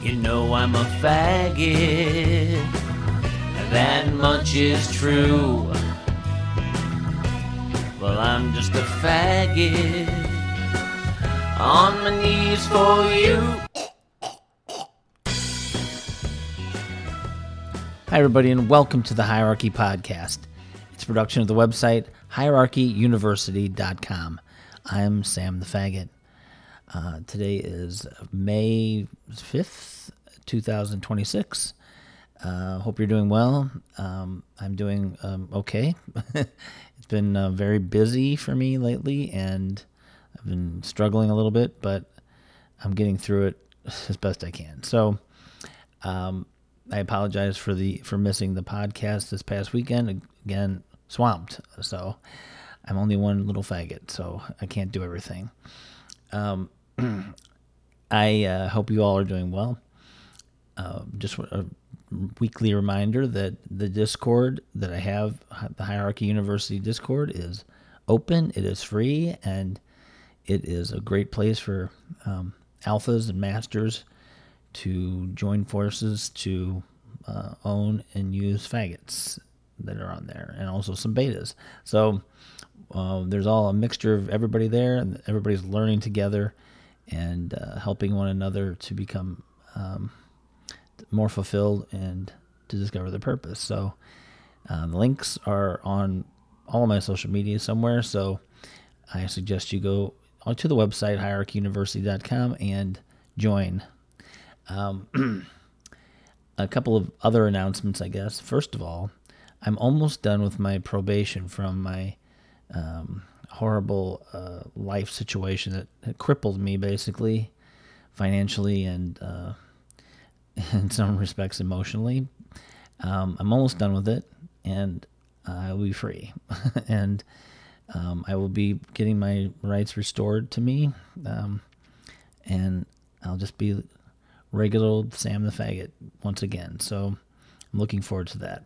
You know I'm a faggot, that much is true. Well, I'm just a faggot, on my knees for you. Hi, everybody, and welcome to the Hierarchy Podcast. It's a production of the website hierarchyuniversity.com. I'm Sam the Faggot. Today is May 5th, 2026. Hope you're doing well. I'm doing okay. It's been very busy for me lately, and I've been struggling a little bit, but I'm getting through it as best I can. So I apologize for missing the podcast this past weekend. Again, swamped. So I'm only one little faggot, so I can't do everything. I hope you all are doing well. Just a weekly reminder that the Discord that I have, the Hierarchy University Discord, is open. It is free, and it is a great place for alphas and masters to join forces to own and use faggots that are on there, and also some betas. So there's all a mixture of everybody there, and everybody's learning together and helping one another to become more fulfilled and to discover their purpose. So the links are on all of my social media somewhere, so I suggest you go to the website hierarchyuniversity.com and join. A couple of other announcements, I guess. First of all, I'm almost done with my probation from my horrible life situation that crippled me, basically, financially and in some respects emotionally. I'm almost done with it, and I will be free. And I will be getting my rights restored to me, and I'll just be regular old Sam the Faggot once again. So I'm looking forward to that.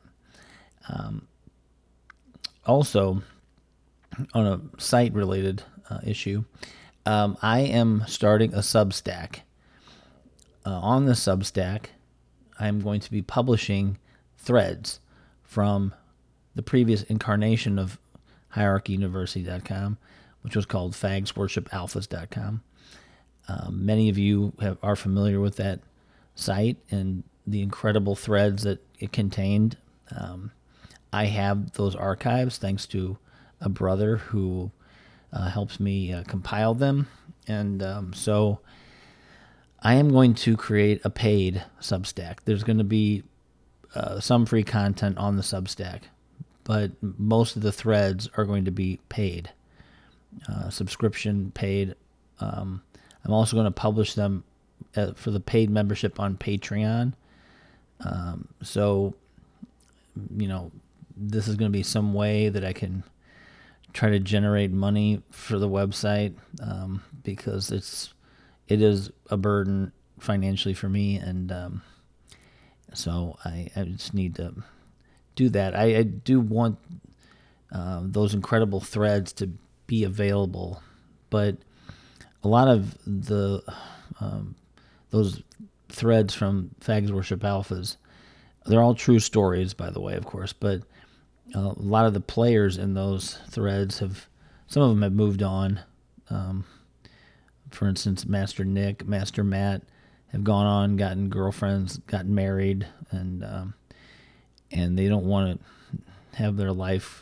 Also, on a site-related issue, I am starting a Substack. On the Substack, I'm going to be publishing threads from the previous incarnation of hierarchyuniversity.com, which was called fagsworshipalphas.com. Many of you are familiar with that site and the incredible threads that it contained. I have those archives thanks to a brother who helps me compile them. And so I am going to create a paid Substack. There's going to be some free content on the Substack, but most of the threads are going to be paid, subscription paid. I'm also going to publish them for the paid membership on Patreon. So, this is going to be some way that I can try to generate money for the website, because it is a burden financially for me, and so I just need to do that. I do want those incredible threads to be available, but a lot of the those threads from Fags Worship Alphas, they're all true stories, by the way, of course, but a lot of the players in those threads some of them have moved on. For instance, Master Nick, Master Matt have gone on, gotten girlfriends, gotten married, and they don't want to have their life,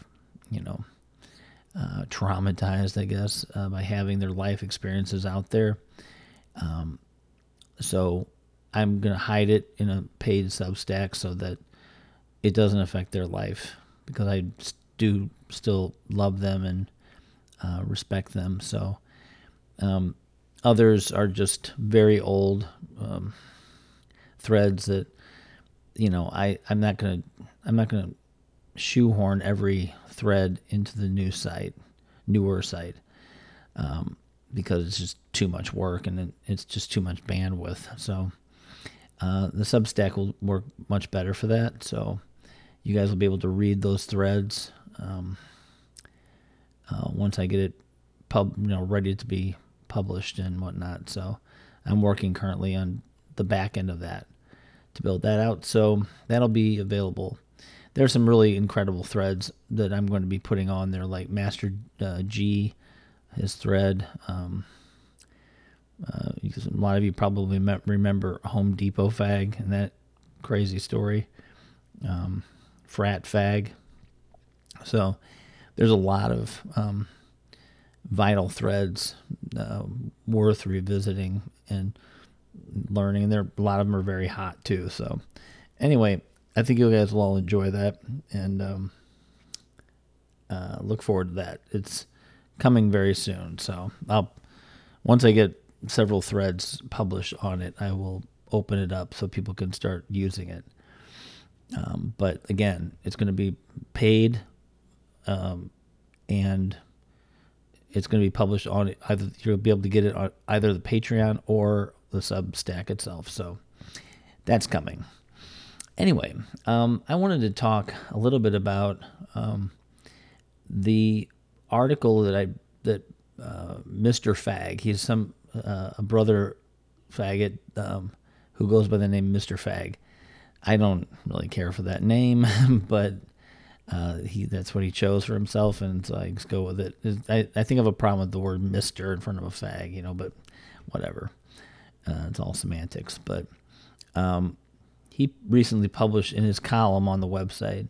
traumatized, I guess, by having their life experiences out there. So I'm going to hide it in a paid Substack so that it doesn't affect their life, because I do still love them and respect them. So others are just very old threads that, I'm not gonna shoehorn every thread into the newer site, because it's just too much work and it's just too much bandwidth. So the Substack will work much better for that. So you guys will be able to read those threads once I get it ready to be published and whatnot. So I'm working currently on the back end of that to build that out. So that'll be available. There's some really incredible threads that I'm going to be putting on there, like Master G, his thread. A lot of you probably remember Home Depot Fag and that crazy story. Frat Fag. So there's a lot of vital threads worth revisiting and learning, and a lot of them are very hot too. So anyway, I think you guys will all enjoy that, and look forward to that. It's coming very soon, so once I get several threads published on it, I will open it up so people can start using it. But again, it's going to be paid, and it's going to be published on either, you'll be able to get it on either the Patreon or the Substack itself. So that's coming. Anyway, I wanted to talk a little bit about the article that Mr. Fag, he's a brother faggot who goes by the name Mr. Fag. I don't really care for that name, but that's what he chose for himself, and so I just go with it. I think I have a problem with the word Mr. in front of a fag, but whatever. It's all semantics. But he recently published in his column on the website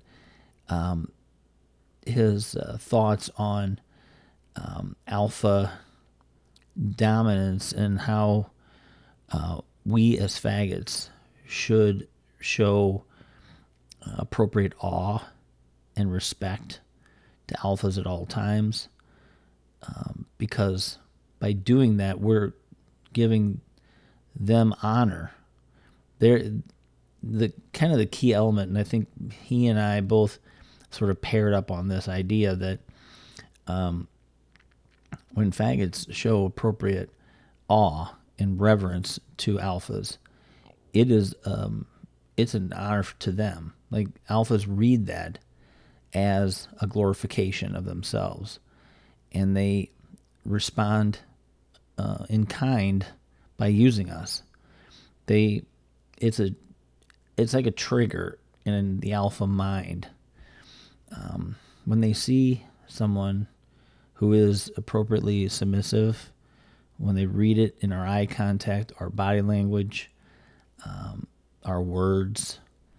his thoughts on alpha dominance and how we as faggots should show appropriate awe and respect to alphas at all times, because by doing that, we're giving them honor. They're the key element, and I think he and I both sort of paired up on this idea that when faggots show appropriate awe and reverence to alphas, it's an honor to them. Like, alphas read that as a glorification of themselves, and they respond in kind by using us. It's like a trigger in the alpha mind. When they see someone who is appropriately submissive, when they read it in our eye contact, our body language, our words,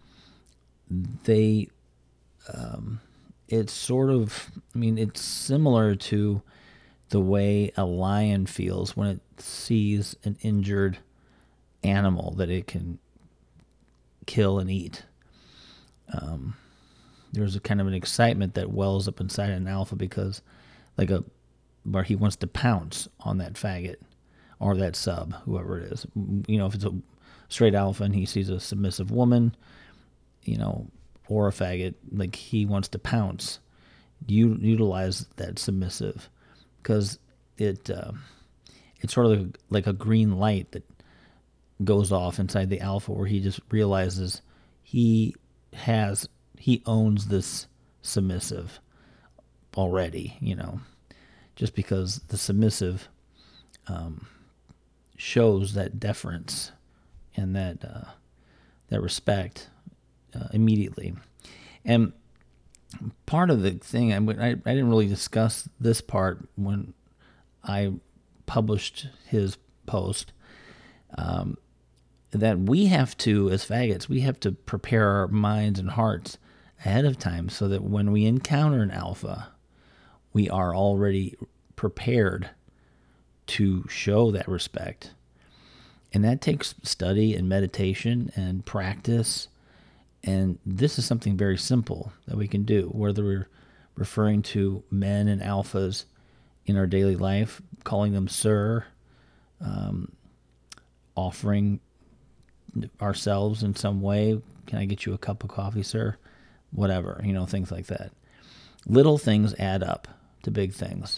it's sort of, it's similar to the way a lion feels when it sees an injured animal that it can kill and eat. There's a kind of an excitement that wells up inside an alpha because, where he wants to pounce on that faggot or that sub, whoever it is. If it's a straight alpha and he sees a submissive woman, or a faggot, he wants to pounce, utilize that submissive, because it's sort of like a green light that goes off inside the alpha, where he just realizes he owns this submissive already, just because the submissive shows that deference and that respect immediately. And part of the thing, I didn't really discuss this part when I published his post, that we have to, as faggots, we have to prepare our minds and hearts ahead of time so that when we encounter an alpha, we are already prepared to show that respect. And that takes study and meditation and practice. And this is something very simple that we can do, whether we're referring to men and alphas in our daily life, calling them sir, offering ourselves in some way. Can I get you a cup of coffee, sir? Whatever, things like that. Little things add up to big things.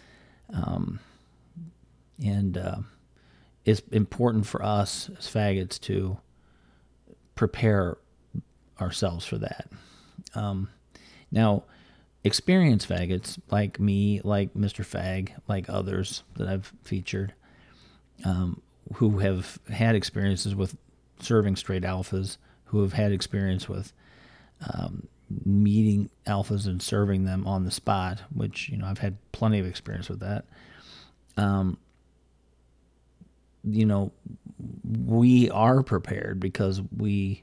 It's important for us as faggots to prepare ourselves for that. Now, experienced faggots like me, like Mr. Fag, like others that I've featured, who have had experiences with serving straight alphas, who have had experience with meeting alphas and serving them on the spot, which, I've had plenty of experience with that. We are prepared because we're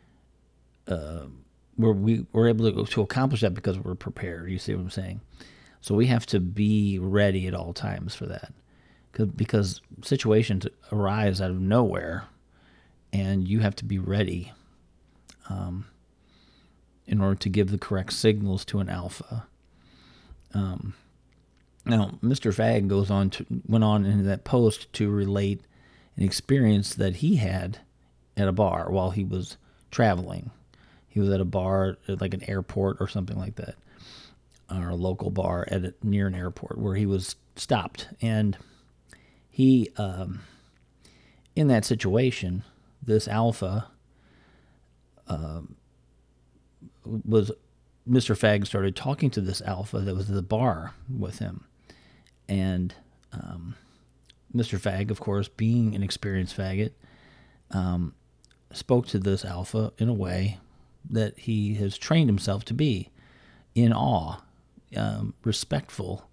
able to accomplish that because we're prepared. You see what I'm saying? So we have to be ready at all times for that, because situations arise out of nowhere, and you have to be ready in order to give the correct signals to an alpha. Now, Mr. Fag went on in that post to relate an experience that he had at a bar while he was traveling. He was at a bar at like an airport or something like that, or a local bar near an airport, where he was stopped. And he, in that situation, this alpha Mr. Fag started talking to this alpha that was at the bar with him. And Mr. Fag, of course, being an experienced faggot, spoke to this alpha in a way that he has trained himself to be, in awe, respectful,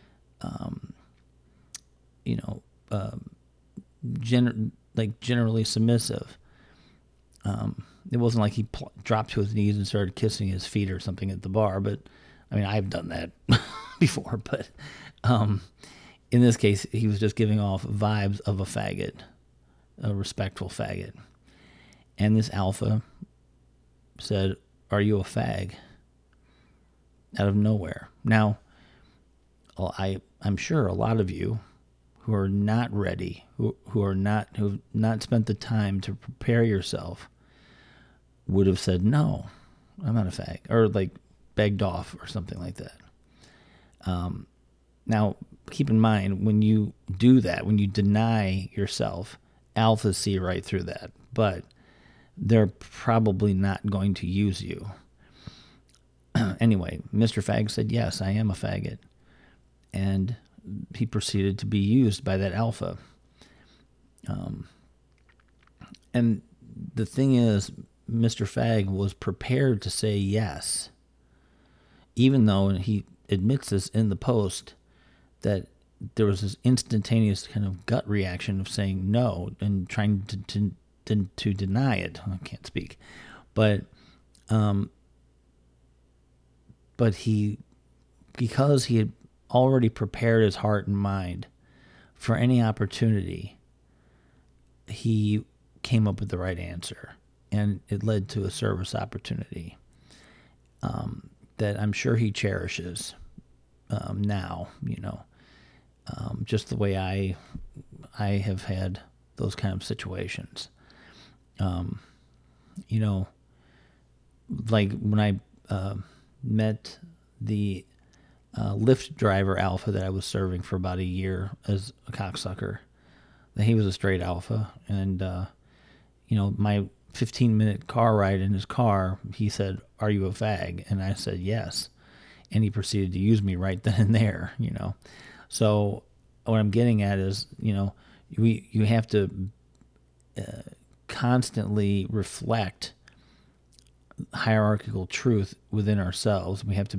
generally submissive. It wasn't like he dropped to his knees and started kissing his feet or something at the bar, but I mean, I've done that before. But in this case, he was just giving off vibes of a faggot, a respectful faggot. And this alpha said, "Are you a fag?" out of nowhere. Now, I'm sure a lot of you who are not ready, who've not spent the time to prepare yourself, would have said, "No, I'm not a fag," or like begged off or something like that. Now, keep in mind, when you do that, when you deny yourself, alphas see right through that, but they're probably not going to use you. Anyway, Mr. Fag said, "Yes, I am a faggot." And he proceeded to be used by that alpha. And the thing is, Mr. Fag was prepared to say yes, even though he admits this in the post, that there was this instantaneous kind of gut reaction of saying no and trying to deny it. I can't speak, but because he had already prepared his heart and mind for any opportunity, he came up with the right answer, and it led to a service opportunity that I'm sure he cherishes now. Just the way I have had those kind of situations. Like when I met the Lyft driver alpha that I was serving for about a year as a cocksucker. He was a straight alpha, and my 15-minute car ride in his car, he said, "Are you a fag?" And I said yes, and he proceeded to use me right then and there. So what I'm getting at is, you have to constantly reflect hierarchical truth within ourselves. We have to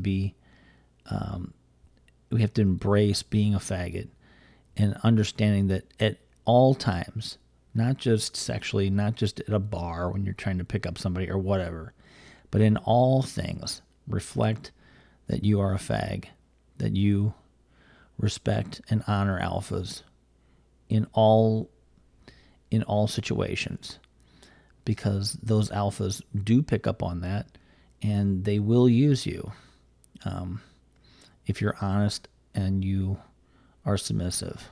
embrace being a faggot and understanding that at all times, not just sexually, not just at a bar when you're trying to pick up somebody or whatever, but in all things, reflect that you are a fag, that you respect and honor alphas in all situations, because those alphas do pick up on that, and they will use you if you're honest and you are submissive.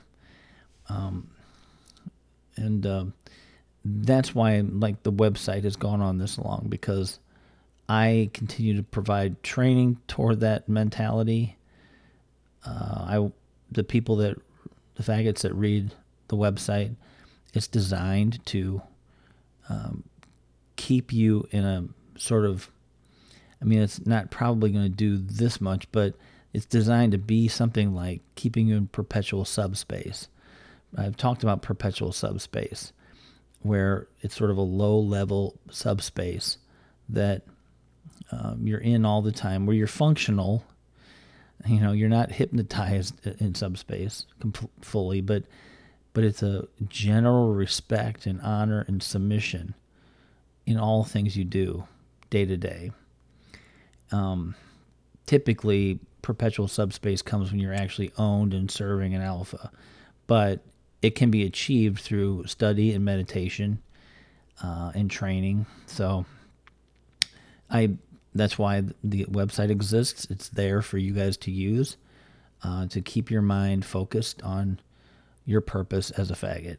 That's why, like, the website has gone on this long, because I continue to provide training toward that mentality. The faggots that read the website, it's designed to keep you in a sort of, it's not probably going to do this much, but it's designed to be something like keeping you in perpetual subspace I've talked about perpetual subspace, where it's sort of a low-level subspace that you're in all the time, where you're functional. You're not hypnotized in subspace fully, but it's a general respect and honor and submission in all things you do day to day. Typically, perpetual subspace comes when you're actually owned and serving an alpha, but it can be achieved through study and meditation and training. So that's why the website exists. It's there for you guys to use to keep your mind focused on your purpose as a faggot.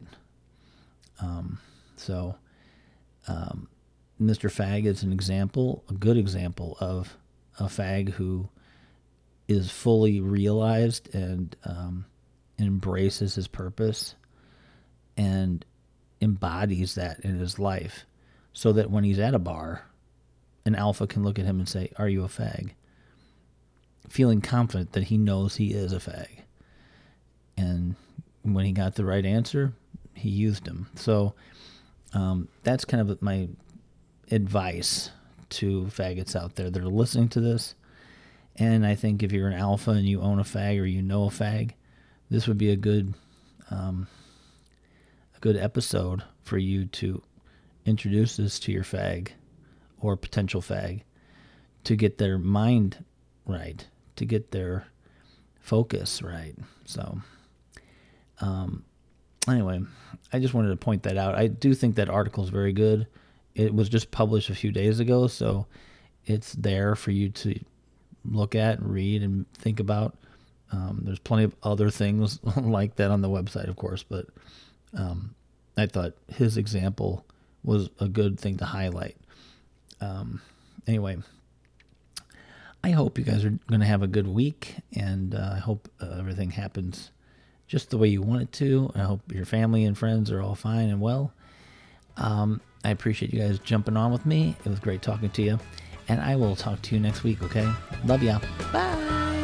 Mr. Fag is a good example of a fag who is fully realized and embraces his purpose and embodies that in his life, so that when he's at a bar, an alpha can look at him and say, "Are you a fag?" Feeling confident that he knows he is a fag. And when he got the right answer, he used him. So that's kind of my advice to faggots out there that are listening to this. And I think if you're an alpha and you own a fag or you know a fag, this would be a good episode for you to introduce this to your fag or potential fag, to get their mind right, to get their focus right. So anyway, I just wanted to point that out. I do think that article is very good. It was just published a few days ago, so it's there for you to look at, read, and think about. There's plenty of other things like that on the website, of course, but I thought his example was a good thing to highlight. Anyway, I hope you guys are going to have a good week, and I hope everything happens just the way you want it to. I hope your family and friends are all fine and well. I appreciate you guys jumping on with me. It was great talking to you, and I will talk to you next week, okay? Love ya. Bye.